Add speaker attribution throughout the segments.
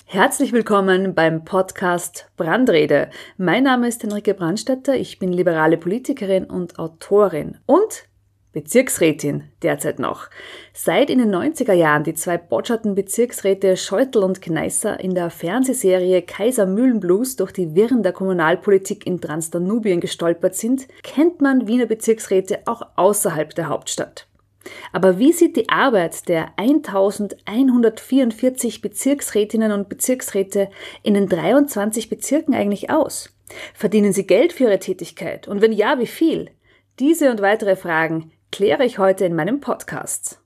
Speaker 1: Herzlich willkommen beim Podcast Brandrede. Mein Name ist Henrike Brandstätter, ich bin liberale Politikerin und Autorin und Bezirksrätin derzeit noch. Seit in den 90er Jahren die zwei botscherten Bezirksräte Scheutl und Kneißer in der Fernsehserie Kaisermühlenblues durch die Wirren der Kommunalpolitik in Transdanubien gestolpert sind, kennt man Wiener Bezirksräte auch außerhalb der Hauptstadt. Aber wie sieht die Arbeit der 1144 Bezirksrätinnen und Bezirksräte in den 23 Bezirken eigentlich aus? Verdienen sie Geld für ihre Tätigkeit? Und wenn ja, wie viel? Diese und weitere Fragen kläre ich heute in meinem Podcast.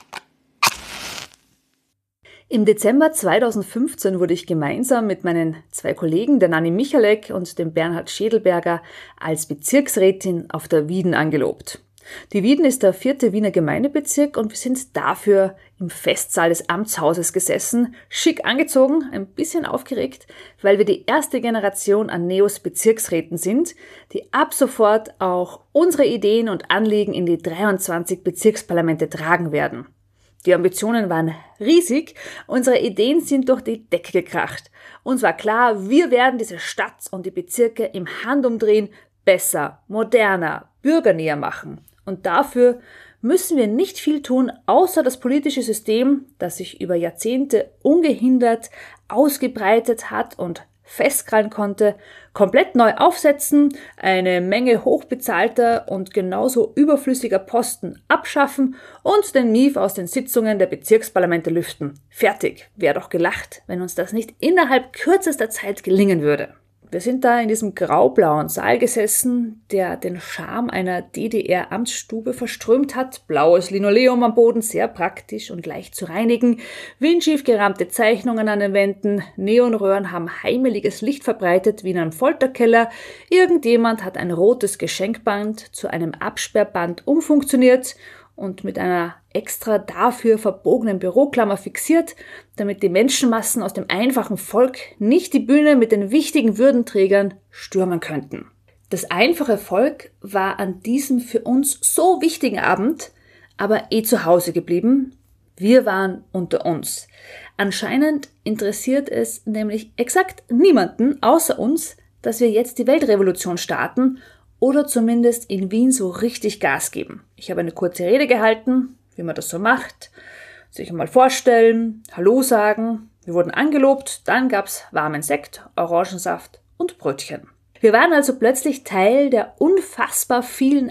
Speaker 1: Im Dezember 2015 wurde ich gemeinsam mit meinen zwei Kollegen, der Nanni Michalek und dem Bernhard Schädelberger, als Bezirksrätin auf der Wieden angelobt. Die Wieden ist der 4. Wiener Gemeindebezirk und wir sind dafür im Festsaal des Amtshauses gesessen, schick angezogen, ein bisschen aufgeregt, weil wir die erste Generation an Neos-Bezirksräten sind, die ab sofort auch unsere Ideen und Anliegen in die 23 Bezirksparlamente tragen werden. Die Ambitionen waren riesig, unsere Ideen sind durch die Decke gekracht. Uns war klar, wir werden diese Stadt und die Bezirke im Handumdrehen besser, moderner, bürgernäher machen. Und dafür müssen wir nicht viel tun, außer das politische System, das sich über Jahrzehnte ungehindert ausgebreitet hat und festkrallen konnte, komplett neu aufsetzen, eine Menge hochbezahlter und genauso überflüssiger Posten abschaffen und den Mief aus den Sitzungen der Bezirksparlamente lüften. Fertig. Wäre doch gelacht, wenn uns das nicht innerhalb kürzester Zeit gelingen würde. Wir sind da in diesem graublauen Saal gesessen, der den Charme einer DDR-Amtsstube verströmt hat. Blaues Linoleum am Boden, sehr praktisch und leicht zu reinigen. Windschief gerahmte Zeichnungen an den Wänden. Neonröhren haben heimeliges Licht verbreitet wie in einem Folterkeller. Irgendjemand hat ein rotes Geschenkband zu einem Absperrband umfunktioniert und mit einer extra dafür verbogenen Büroklammer fixiert, damit die Menschenmassen aus dem einfachen Volk nicht die Bühne mit den wichtigen Würdenträgern stürmen könnten. Das einfache Volk war an diesem für uns so wichtigen Abend aber zu Hause geblieben. Wir waren unter uns. Anscheinend interessiert es nämlich exakt niemanden außer uns, dass wir jetzt die Weltrevolution starten oder zumindest in Wien so richtig Gas geben. Ich habe eine kurze Rede gehalten, wie man das so macht, sich einmal vorstellen, Hallo sagen. Wir wurden angelobt, dann gab's warmen Sekt, Orangensaft und Brötchen. Wir waren also plötzlich Teil der unfassbar vielen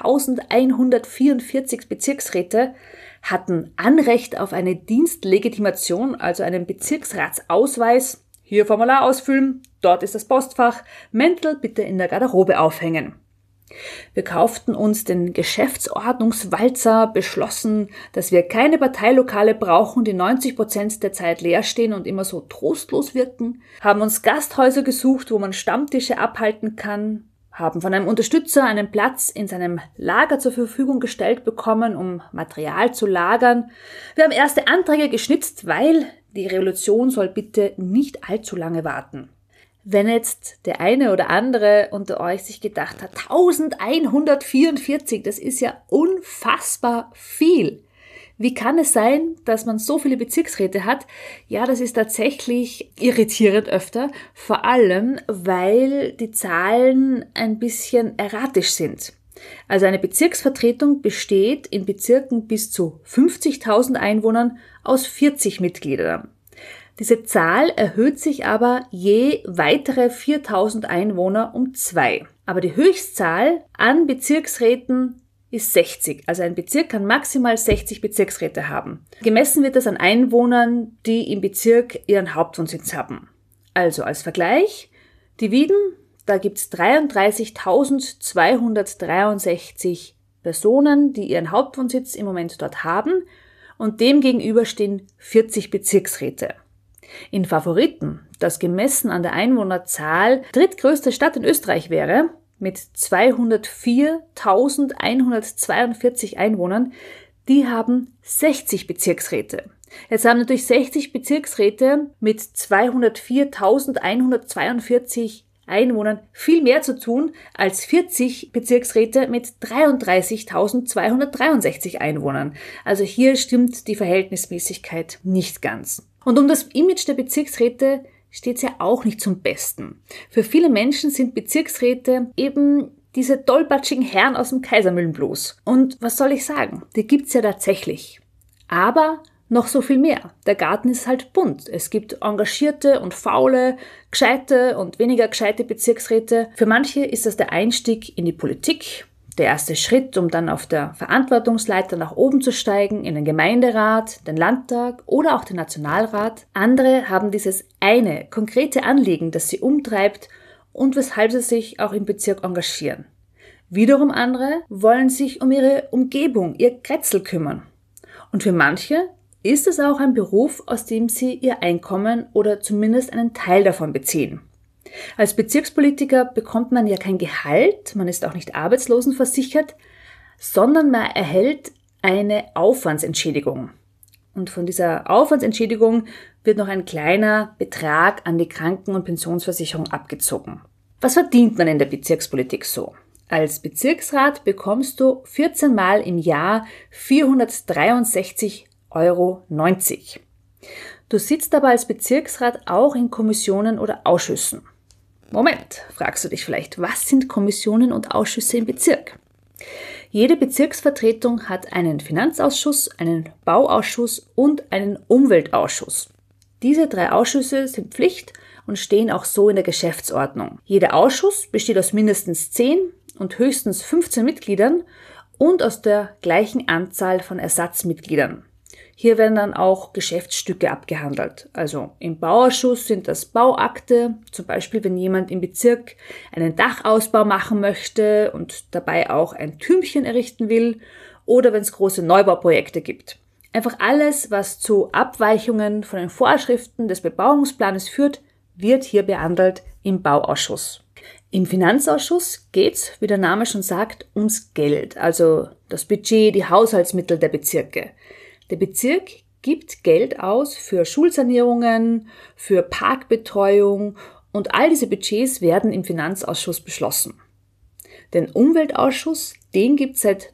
Speaker 1: 1144 Bezirksräte, hatten Anrecht auf eine Dienstlegitimation, also einen Bezirksratsausweis. Hier Formular ausfüllen, dort ist das Postfach, Mäntel bitte in der Garderobe aufhängen. Wir kauften uns den Geschäftsordnungswalzer, beschlossen, dass wir keine Parteilokale brauchen, die 90% der Zeit leer stehen und immer so trostlos wirken, haben uns Gasthäuser gesucht, wo man Stammtische abhalten kann, haben von einem Unterstützer einen Platz in seinem Lager zur Verfügung gestellt bekommen, um Material zu lagern. Wir haben erste Anträge geschnitzt, weil die Revolution soll bitte nicht allzu lange warten. Wenn jetzt der eine oder andere unter euch sich gedacht hat, 1144, das ist ja unfassbar viel. Wie kann es sein, dass man so viele Bezirksräte hat? Ja, das ist tatsächlich irritierend öfter, vor allem, weil die Zahlen ein bisschen erratisch sind. Also eine Bezirksvertretung besteht in Bezirken bis zu 50.000 Einwohnern aus 40 Mitgliedern. Diese Zahl erhöht sich aber je weitere 4.000 Einwohner um 2. Aber die Höchstzahl an Bezirksräten ist 60. Also ein Bezirk kann maximal 60 Bezirksräte haben. Gemessen wird das an Einwohnern, die im Bezirk ihren Hauptwohnsitz haben. Also als Vergleich, die Wieden, da gibt's 33.263 Personen, die ihren Hauptwohnsitz im Moment dort haben und dem gegenüber stehen 40 Bezirksräte. In Favoriten, das gemessen an der Einwohnerzahl drittgrößte Stadt in Österreich wäre, mit 204.142 Einwohnern, die haben 60 Bezirksräte. Jetzt haben natürlich 60 Bezirksräte mit 204.142 Einwohnern viel mehr zu tun als 40 Bezirksräte mit 33.263 Einwohnern. Also hier stimmt die Verhältnismäßigkeit nicht ganz. Und um das Image der Bezirksräte steht es ja auch nicht zum Besten. Für viele Menschen sind Bezirksräte eben diese tollpatschigen Herren aus dem Kaisermühlenblues. Und was soll ich sagen? Die gibt's ja tatsächlich. Aber noch so viel mehr. Der Garten ist halt bunt. Es gibt engagierte und faule, gescheite und weniger gescheite Bezirksräte. Für manche ist das der Einstieg in die Politik, der erste Schritt, um dann auf der Verantwortungsleiter nach oben zu steigen, in den Gemeinderat, den Landtag oder auch den Nationalrat. Andere haben dieses eine konkrete Anliegen, das sie umtreibt und weshalb sie sich auch im Bezirk engagieren. Wiederum andere wollen sich um ihre Umgebung, ihr Kretzel kümmern. Und für manche ist es auch ein Beruf, aus dem sie ihr Einkommen oder zumindest einen Teil davon beziehen. Als Bezirkspolitiker bekommt man ja kein Gehalt, man ist auch nicht arbeitslosenversichert, sondern man erhält eine Aufwandsentschädigung. Und von dieser Aufwandsentschädigung wird noch ein kleiner Betrag an die Kranken- und Pensionsversicherung abgezogen. Was verdient man in der Bezirkspolitik so? Als Bezirksrat bekommst du 14 Mal im Jahr 463,90 Euro. Du sitzt aber als Bezirksrat auch in Kommissionen oder Ausschüssen. Moment, fragst du dich vielleicht, was sind Kommissionen und Ausschüsse im Bezirk? Jede Bezirksvertretung hat einen Finanzausschuss, einen Bauausschuss und einen Umweltausschuss. Diese 3 Ausschüsse sind Pflicht und stehen auch so in der Geschäftsordnung. Jeder Ausschuss besteht aus mindestens 10 und höchstens 15 Mitgliedern und aus der gleichen Anzahl von Ersatzmitgliedern. Hier werden dann auch Geschäftsstücke abgehandelt. Also im Bauausschuss sind das Bauakte, zum Beispiel wenn jemand im Bezirk einen Dachausbau machen möchte und dabei auch ein Türmchen errichten will oder wenn es große Neubauprojekte gibt. Einfach alles, was zu Abweichungen von den Vorschriften des Bebauungsplanes führt, wird hier behandelt im Bauausschuss. Im Finanzausschuss geht's, wie der Name schon sagt, ums Geld, also das Budget, die Haushaltsmittel der Bezirke. Der Bezirk gibt Geld aus für Schulsanierungen, für Parkbetreuung und all diese Budgets werden im Finanzausschuss beschlossen. Den Umweltausschuss, den gibt's seit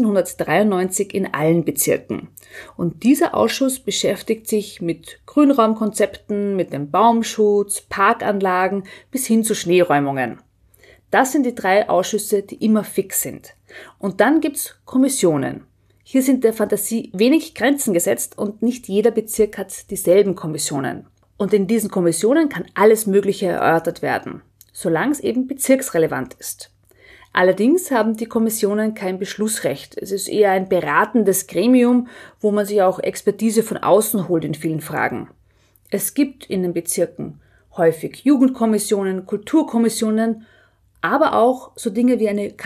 Speaker 1: 1993 in allen Bezirken. Und dieser Ausschuss beschäftigt sich mit Grünraumkonzepten, mit dem Baumschutz, Parkanlagen bis hin zu Schneeräumungen. Das sind die 3 Ausschüsse, die immer fix sind. Und dann gibt's Kommissionen. Hier sind der Fantasie wenig Grenzen gesetzt und nicht jeder Bezirk hat dieselben Kommissionen. Und in diesen Kommissionen kann alles Mögliche erörtert werden, solange es eben bezirksrelevant ist. Allerdings haben die Kommissionen kein Beschlussrecht. Es ist eher ein beratendes Gremium, wo man sich auch Expertise von außen holt in vielen Fragen. Es gibt in den Bezirken häufig Jugendkommissionen, Kulturkommissionen, aber auch so Dinge wie eine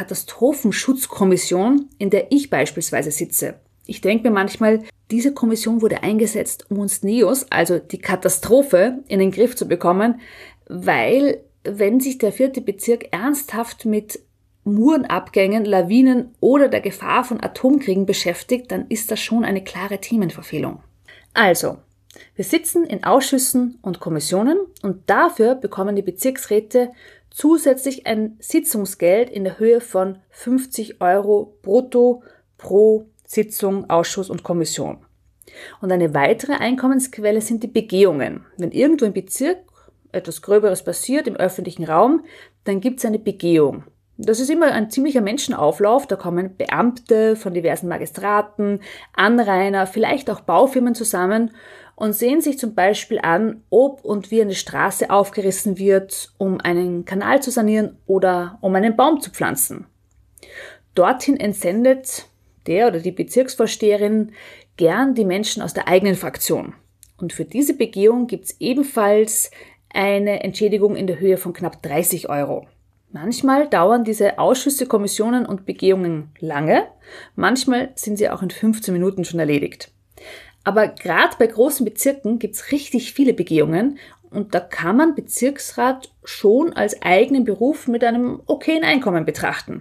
Speaker 1: Katastrophenschutzkommission, in der ich beispielsweise sitze. Ich denke mir manchmal, diese Kommission wurde eingesetzt, um uns Neos, also die Katastrophe, in den Griff zu bekommen, weil wenn sich der 4. Bezirk ernsthaft mit Murenabgängen, Lawinen oder der Gefahr von Atomkriegen beschäftigt, dann ist das schon eine klare Themenverfehlung. Also, wir sitzen in Ausschüssen und Kommissionen und dafür bekommen die Bezirksräte zusätzlich ein Sitzungsgeld in der Höhe von 50 Euro brutto pro Sitzung, Ausschuss und Kommission. Und eine weitere Einkommensquelle sind die Begehungen. Wenn irgendwo im Bezirk etwas Gröberes passiert im öffentlichen Raum, dann gibt es eine Begehung. Das ist immer ein ziemlicher Menschenauflauf, da kommen Beamte von diversen Magistraten, Anrainer, vielleicht auch Baufirmen zusammen und sehen sich zum Beispiel an, ob und wie eine Straße aufgerissen wird, um einen Kanal zu sanieren oder um einen Baum zu pflanzen. Dorthin entsendet der oder die Bezirksvorsteherin gern die Menschen aus der eigenen Fraktion. Und für diese Begehung gibt es ebenfalls eine Entschädigung in der Höhe von knapp 30 Euro. Manchmal dauern diese Ausschüsse, Kommissionen und Begehungen lange, manchmal sind sie auch in 15 Minuten schon erledigt. Aber gerade bei großen Bezirken gibt's richtig viele Begehungen und da kann man Bezirksrat schon als eigenen Beruf mit einem okayen Einkommen betrachten.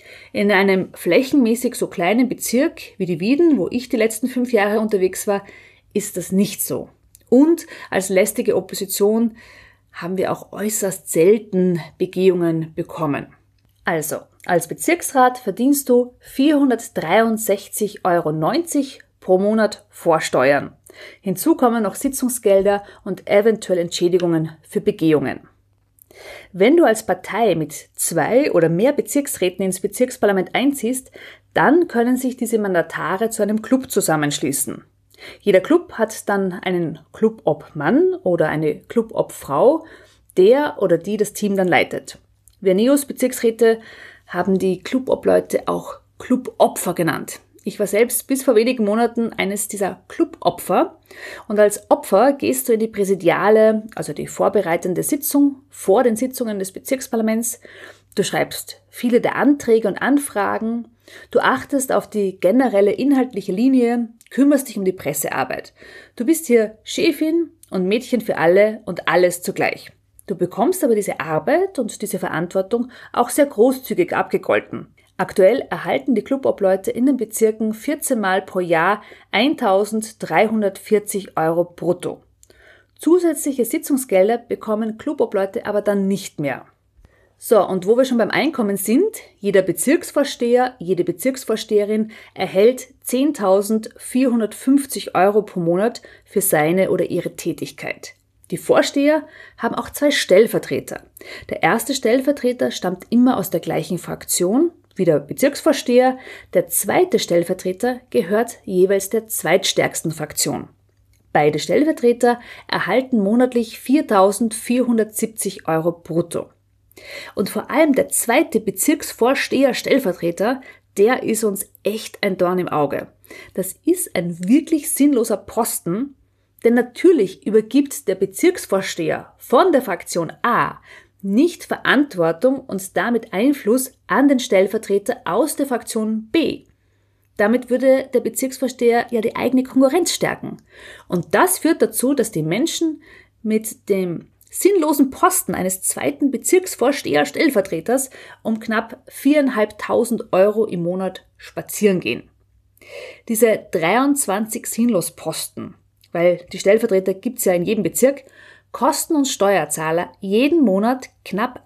Speaker 1: In einem flächenmäßig so kleinen Bezirk wie die Wieden, wo ich die letzten 5 Jahre unterwegs war, ist das nicht so. Und als lästige Opposition haben wir auch äußerst selten Begehungen bekommen. Also, als Bezirksrat verdienst du 463,90 Euro pro Monat vor Steuern. Hinzu kommen noch Sitzungsgelder und eventuell Entschädigungen für Begehungen. Wenn du als Partei mit 2 oder mehr Bezirksräten ins Bezirksparlament einziehst, dann können sich diese Mandatare zu einem Club zusammenschließen. Jeder Club hat dann einen Clubobmann oder eine Clubobfrau, der oder die das Team dann leitet. Wir NEOS-Bezirksräte haben die Clubobleute auch Clubopfer genannt. Ich war selbst bis vor wenigen Monaten eines dieser Clubopfer und als Opfer gehst du in die präsidiale, also die vorbereitende Sitzung vor den Sitzungen des Bezirksparlaments. Du schreibst viele der Anträge und Anfragen, du achtest auf die generelle inhaltliche Linie, kümmerst dich um die Pressearbeit. Du bist hier Chefin und Mädchen für alle und alles zugleich. Du bekommst aber diese Arbeit und diese Verantwortung auch sehr großzügig abgegolten. Aktuell erhalten die Clubobleute in den Bezirken 14 Mal pro Jahr 1.340 € brutto. Zusätzliche Sitzungsgelder bekommen Clubobleute aber dann nicht mehr. So, und wo wir schon beim Einkommen sind, jeder Bezirksvorsteher, jede Bezirksvorsteherin erhält 10.450 € pro Monat für seine oder ihre Tätigkeit. Die Vorsteher haben auch 2 Stellvertreter. Der erste Stellvertreter stammt immer aus der gleichen Fraktion wie der Bezirksvorsteher. Der zweite Stellvertreter gehört jeweils der zweitstärksten Fraktion. Beide Stellvertreter erhalten monatlich 4.470 € brutto. Und vor allem der zweite Bezirksvorsteher-Stellvertreter, der ist uns echt ein Dorn im Auge. Das ist ein wirklich sinnloser Posten, denn natürlich übergibt der Bezirksvorsteher von der Fraktion A nicht Verantwortung und damit Einfluss an den Stellvertreter aus der Fraktion B. Damit würde der Bezirksvorsteher ja die eigene Konkurrenz stärken. Und das führt dazu, dass die Menschen mit dem sinnlosen Posten eines zweiten Bezirksvorsteher-Stellvertreters um knapp 4.500 € im Monat spazieren gehen. Diese 23 Sinnlosposten, weil die Stellvertreter gibt's ja in jedem Bezirk, kosten uns Steuerzahler jeden Monat knapp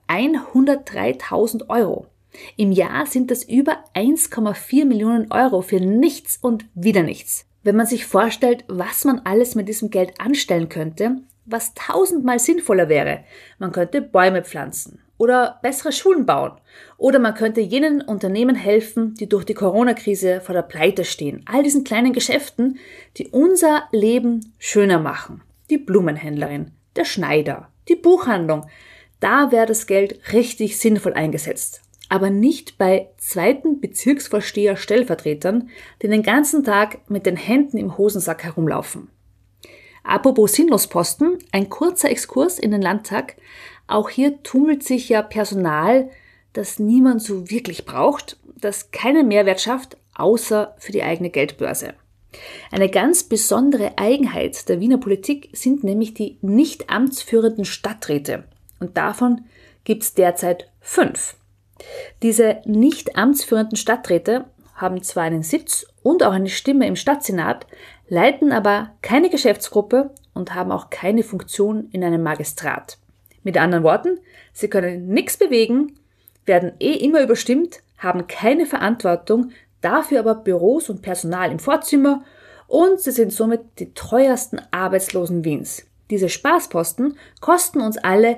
Speaker 1: 103.000 €. Im Jahr sind das über 1,4 Millionen € für nichts und wieder nichts. Wenn man sich vorstellt, was man alles mit diesem Geld anstellen könnte, was 1000-mal sinnvoller wäre. Man könnte Bäume pflanzen oder bessere Schulen bauen oder man könnte jenen Unternehmen helfen, die durch die Corona-Krise vor der Pleite stehen. All diesen kleinen Geschäften, die unser Leben schöner machen. Die Blumenhändlerin, der Schneider, die Buchhandlung. Da wäre das Geld richtig sinnvoll eingesetzt. Aber nicht bei zweiten Bezirksvorsteher-Stellvertretern, die den ganzen Tag mit den Händen im Hosensack herumlaufen. Apropos Sinnlosposten, ein kurzer Exkurs in den Landtag. Auch hier tummelt sich ja Personal, das niemand so wirklich braucht, das keinen Mehrwert schafft, außer für die eigene Geldbörse. Eine ganz besondere Eigenheit der Wiener Politik sind nämlich die nicht amtsführenden Stadträte. Und davon gibt es derzeit 5. Diese nicht amtsführenden Stadträte haben zwar einen Sitz und auch eine Stimme im Stadtsenat, leiten aber keine Geschäftsgruppe und haben auch keine Funktion in einem Magistrat. Mit anderen Worten, sie können nichts bewegen, werden immer überstimmt, haben keine Verantwortung, dafür aber Büros und Personal im Vorzimmer und sie sind somit die teuersten Arbeitslosen Wiens. Diese Spaßposten kosten uns alle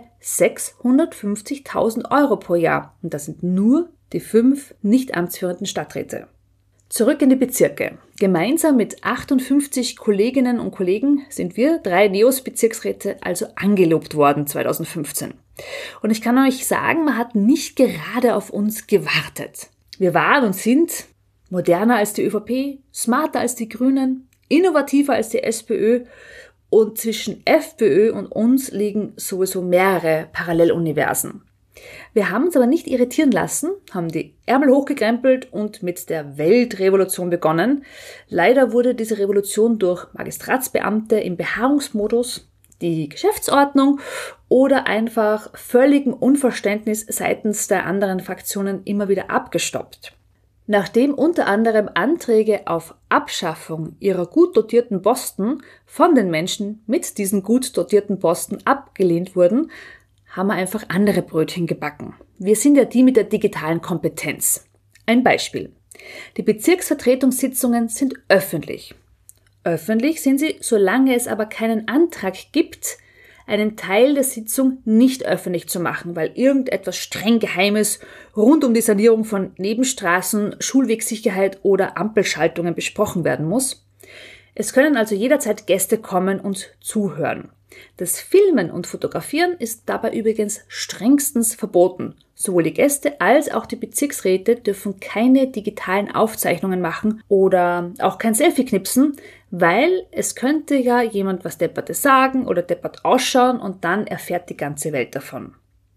Speaker 1: 650.000 € pro Jahr und das sind nur die 5 nicht amtsführenden Stadträte. Zurück in die Bezirke. Gemeinsam mit 58 Kolleginnen und Kollegen sind wir 3 NEOS-Bezirksräte also angelobt worden 2015. Und ich kann euch sagen, man hat nicht gerade auf uns gewartet. Wir waren und sind moderner als die ÖVP, smarter als die Grünen, innovativer als die SPÖ und zwischen FPÖ und uns liegen sowieso mehrere Paralleluniversen. Wir haben uns aber nicht irritieren lassen, haben die Ärmel hochgekrempelt und mit der Weltrevolution begonnen. Leider wurde diese Revolution durch Magistratsbeamte im Beharrungsmodus, die Geschäftsordnung oder einfach völligem Unverständnis seitens der anderen Fraktionen immer wieder abgestoppt. Nachdem unter anderem Anträge auf Abschaffung ihrer gut dotierten Posten von den Menschen mit diesen gut dotierten Posten abgelehnt wurden, haben wir einfach andere Brötchen gebacken. Wir sind ja die mit der digitalen Kompetenz. Ein Beispiel. Die Bezirksvertretungssitzungen sind öffentlich. Öffentlich sind sie, solange es aber keinen Antrag gibt, einen Teil der Sitzung nicht öffentlich zu machen, weil irgendetwas streng Geheimes rund um die Sanierung von Nebenstraßen, Schulwegsicherheit oder Ampelschaltungen besprochen werden muss. Es können also jederzeit Gäste kommen und zuhören. Das Filmen und Fotografieren ist dabei übrigens strengstens verboten. Sowohl die Gäste als auch die Bezirksräte dürfen keine digitalen Aufzeichnungen machen oder auch kein Selfie knipsen, weil es könnte ja jemand was Deppertes sagen oder deppert ausschauen und dann erfährt die ganze Welt davon.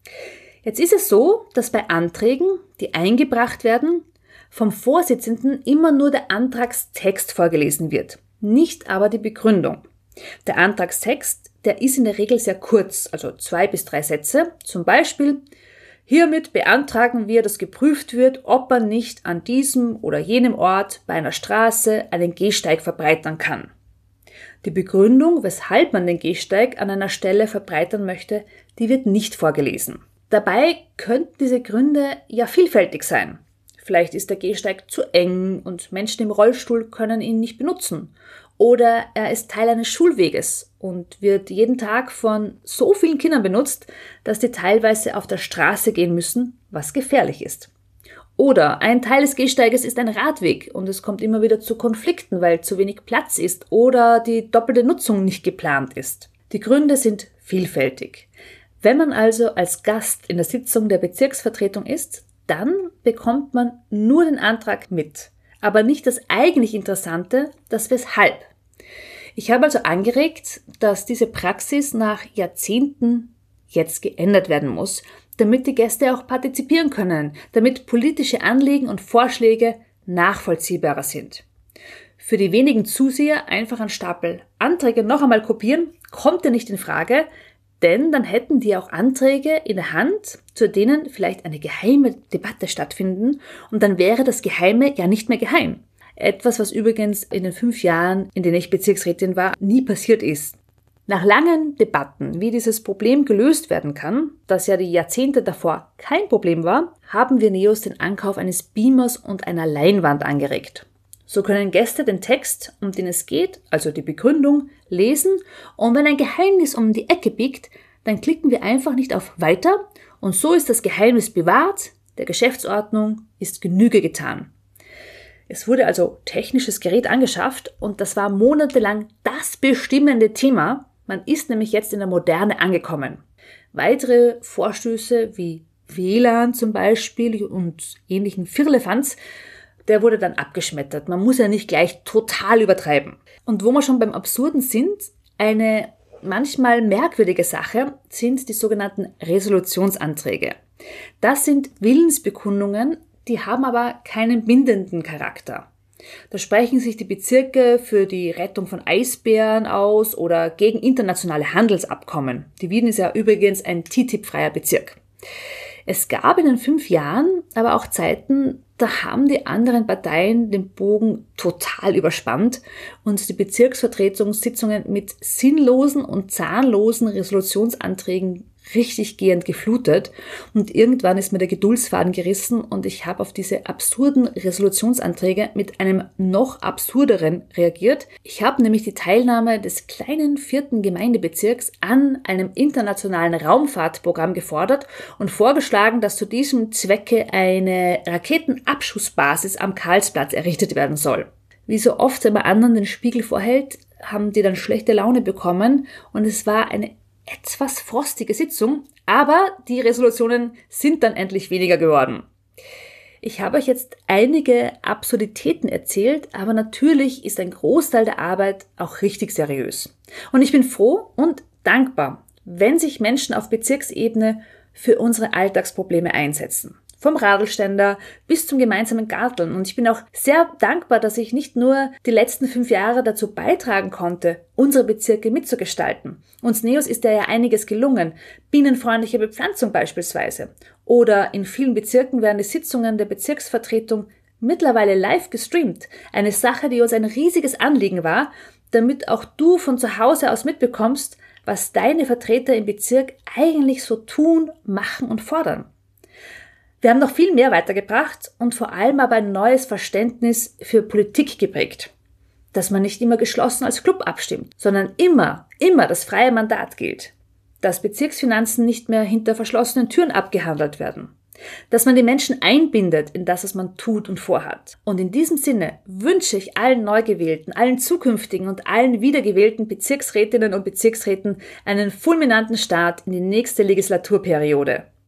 Speaker 1: Jetzt ist es so, dass bei Anträgen, die eingebracht werden, vom Vorsitzenden immer nur der Antragstext vorgelesen wird, nicht aber die Begründung. Der Antragstext, der ist in der Regel sehr kurz, also 2 bis 3 Sätze, zum Beispiel: Hiermit beantragen wir, dass geprüft wird, ob man nicht an diesem oder jenem Ort bei einer Straße einen Gehsteig verbreitern kann. Die Begründung, weshalb man den Gehsteig an einer Stelle verbreitern möchte, die wird nicht vorgelesen. Dabei könnten diese Gründe ja vielfältig sein. Vielleicht ist der Gehsteig zu eng und Menschen im Rollstuhl können ihn nicht benutzen. Oder er ist Teil eines Schulweges und wird jeden Tag von so vielen Kindern benutzt, dass die teilweise auf der Straße gehen müssen, was gefährlich ist. Oder ein Teil des Gehsteiges ist ein Radweg und es kommt immer wieder zu Konflikten, weil zu wenig Platz ist oder die doppelte Nutzung nicht geplant ist. Die Gründe sind vielfältig. Wenn man also als Gast in der Sitzung der Bezirksvertretung ist, dann bekommt man nur den Antrag mit, aber nicht das eigentlich Interessante, das Weshalb. Ich habe also angeregt, dass diese Praxis nach Jahrzehnten jetzt geändert werden muss, damit die Gäste auch partizipieren können, damit politische Anliegen und Vorschläge nachvollziehbarer sind. Für die wenigen Zuseher einfach einen Stapel Anträge noch einmal kopieren, kommt ja nicht in Frage, denn dann hätten die auch Anträge in der Hand, zu denen vielleicht eine geheime Debatte stattfinden und dann wäre das Geheime ja nicht mehr geheim. Etwas, was übrigens in den 5 Jahren, in denen ich Bezirksrätin war, nie passiert ist. Nach langen Debatten, wie dieses Problem gelöst werden kann, das ja die Jahrzehnte davor kein Problem war, haben wir NEOS den Ankauf eines Beamers und einer Leinwand angeregt. So können Gäste den Text, um den es geht, also die Begründung, lesen und wenn ein Geheimnis um die Ecke biegt, dann klicken wir einfach nicht auf Weiter und so ist das Geheimnis bewahrt, der Geschäftsordnung ist Genüge getan. Es wurde also technisches Gerät angeschafft und das war monatelang das bestimmende Thema. Man ist nämlich jetzt in der Moderne angekommen. Weitere Vorstöße wie WLAN zum Beispiel und ähnlichen Firlefanz, der wurde dann abgeschmettert. Man muss ja nicht gleich total übertreiben. Und wo wir schon beim Absurden sind, eine manchmal merkwürdige Sache sind die sogenannten Resolutionsanträge. Das sind Willensbekundungen, die haben aber keinen bindenden Charakter. Da sprechen sich die Bezirke für die Rettung von Eisbären aus oder gegen internationale Handelsabkommen. Die Wien ist ja übrigens ein TTIP-freier Bezirk. Es gab in den 5 Jahren aber auch Zeiten, da haben die anderen Parteien den Bogen total überspannt und die Bezirksvertretungssitzungen mit sinnlosen und zahnlosen Resolutionsanträgen richtig gehend geflutet und irgendwann ist mir der Geduldsfaden gerissen und ich habe auf diese absurden Resolutionsanträge mit einem noch absurderen reagiert. Ich habe nämlich die Teilnahme des kleinen 4. Gemeindebezirks an einem internationalen Raumfahrtprogramm gefordert und vorgeschlagen, dass zu diesem Zwecke eine Raketenabschussbasis am Karlsplatz errichtet werden soll. Wie so oft, wenn man anderen den Spiegel vorhält, haben die dann schlechte Laune bekommen und es war eine etwas frostige Sitzung, aber die Resolutionen sind dann endlich weniger geworden. Ich habe euch jetzt einige Absurditäten erzählt, aber natürlich ist ein Großteil der Arbeit auch richtig seriös. Und ich bin froh und dankbar, wenn sich Menschen auf Bezirksebene für unsere Alltagsprobleme einsetzen. Vom Radlständer bis zum gemeinsamen Garteln. Und ich bin auch sehr dankbar, dass ich nicht nur die letzten 5 Jahre dazu beitragen konnte, unsere Bezirke mitzugestalten. Uns NEOS ist ja einiges gelungen. Bienenfreundliche Bepflanzung beispielsweise. Oder in vielen Bezirken werden die Sitzungen der Bezirksvertretung mittlerweile live gestreamt. Eine Sache, die uns ein riesiges Anliegen war, damit auch du von zu Hause aus mitbekommst, was deine Vertreter im Bezirk eigentlich so tun, machen und fordern. Wir haben noch viel mehr weitergebracht und vor allem aber ein neues Verständnis für Politik geprägt. dass man nicht immer geschlossen als Club abstimmt, sondern immer das freie Mandat gilt. Dass Bezirksfinanzen nicht mehr hinter verschlossenen Türen abgehandelt werden. Dass man die Menschen einbindet in das, was man tut und vorhat. Und in diesem Sinne wünsche ich allen Neugewählten, allen zukünftigen und allen wiedergewählten Bezirksrätinnen und Bezirksräten einen fulminanten Start in die nächste Legislaturperiode.